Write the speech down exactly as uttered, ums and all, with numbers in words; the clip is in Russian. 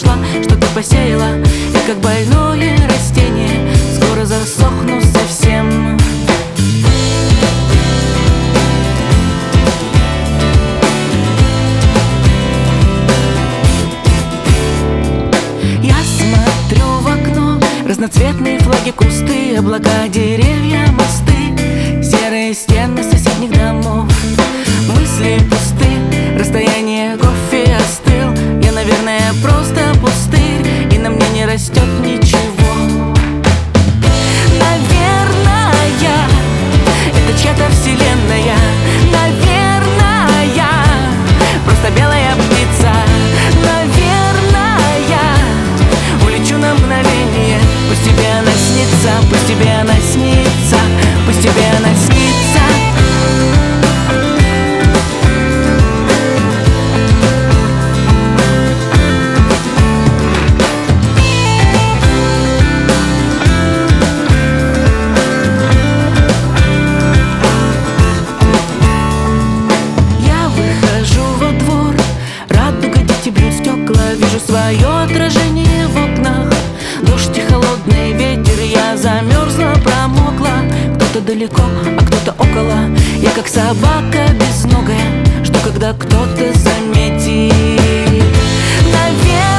пошла, что ты посеяла. Я как больное растение, скоро засохну совсем. Я смотрю в окно, разноцветные флаги, кусты, облака, деревья, мосты, серые стены соседних домов. Мысли пусты, расстояние, кофе остыл. Я, наверное, просто пустырь, и на мне не растет ничего. Наверное, это чья-то вселенная. Наверное, просто белая птица. Наверное, улечу на мгновение. Пусть тебе она снится, пусть тебе она снится, пусть тебе она снится. Вижу свое отражение в окнах. Дождь и холодный ветер, я замерзла, промокла. Кто-то далеко, а кто-то около. Я как собака безногая, жду, когда кто-то заметит. Наверное,